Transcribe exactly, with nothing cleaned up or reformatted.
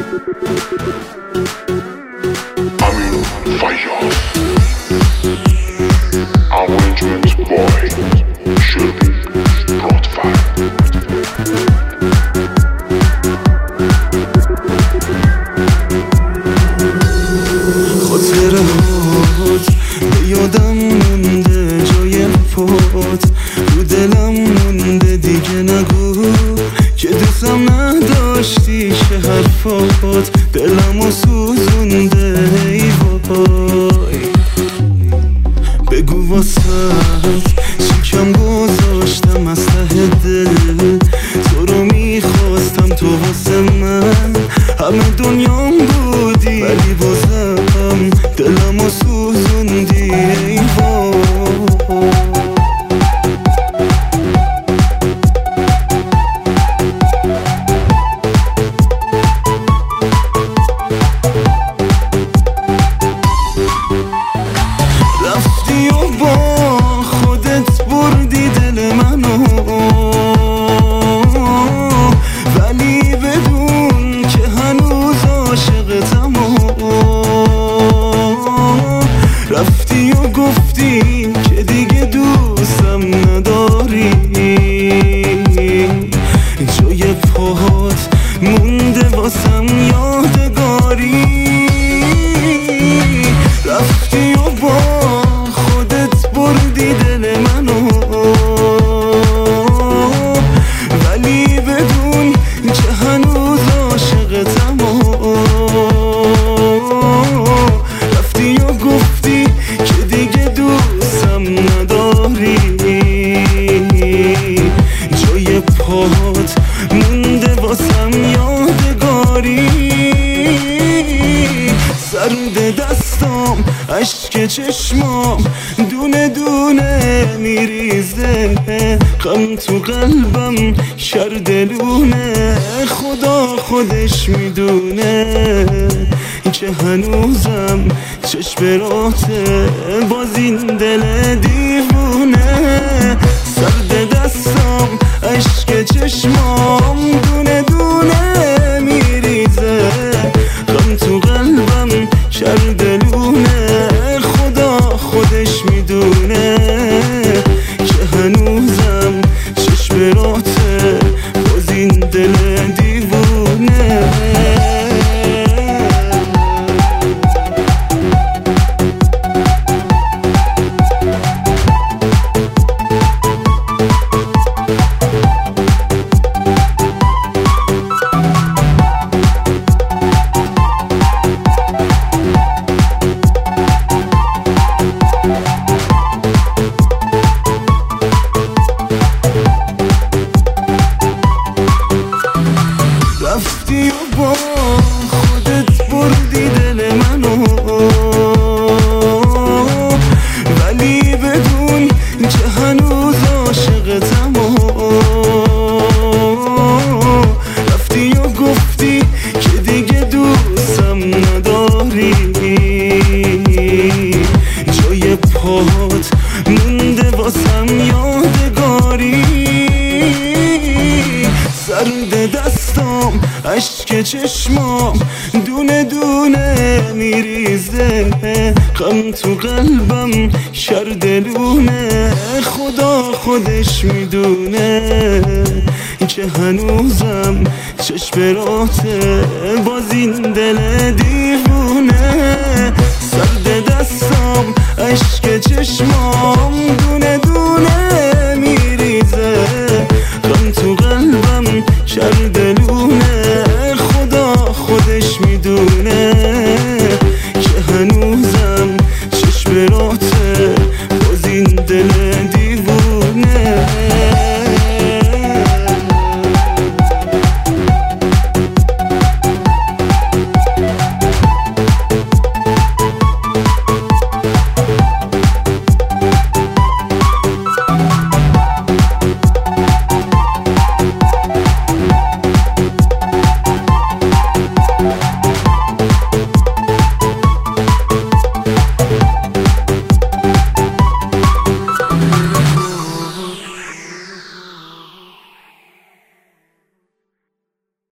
یادم مونده جای پات، رو دلم مونده دیگه نگو که دوستم نداشتی چه حرفات، دلمو سوزونده ای وای. بگو واسط چیکم گذاشتم از ته دل، تو رو میخواستم تو واسه من همه دنیام بودی، ولی بازم دلمو سوزوندی ای وای. رفتی و با خودت بردی دل منو، ولی بدون که هنوز عاشقتم. رفتی و گفتی که دیگه دوستم نداری، جای پاهات مونده واسم یادگاری. رفتی و با خودت بردی دل منو، ولی بدون که هنوز عاشقتم. رفتی و گفتی که دیگه دوستم نداری، جای پاهات مونده واسم یادگاری. سرد دستام اشک چشمام دونه دونه میریزه، غم تو قلبم کرده لونه، خدا خودش میدونه که هنوزم چشم راته باز این دل دیوونه. سرد دستام اشک چشمام دونه دونه میریزه، غم تو قلبم کرده لونه، خدا خودش میدونه که هنوزم چشم راته باز این دل دیوونه. رفتی و با خودت بردی دل منو، ولی بدون که هنوز عاشقتم. رفتی و گفتی که دیگه دوستم نداری، جای پاهات مونده واسم یادگاری. سرد دستام اشک چشمام دونه دونه میریزه، غم تو قلبم کرده لونه، خدا خودش میدونه که هنوزم چشم راته باز این دل دیوونه. سرد دستام اشک چشمام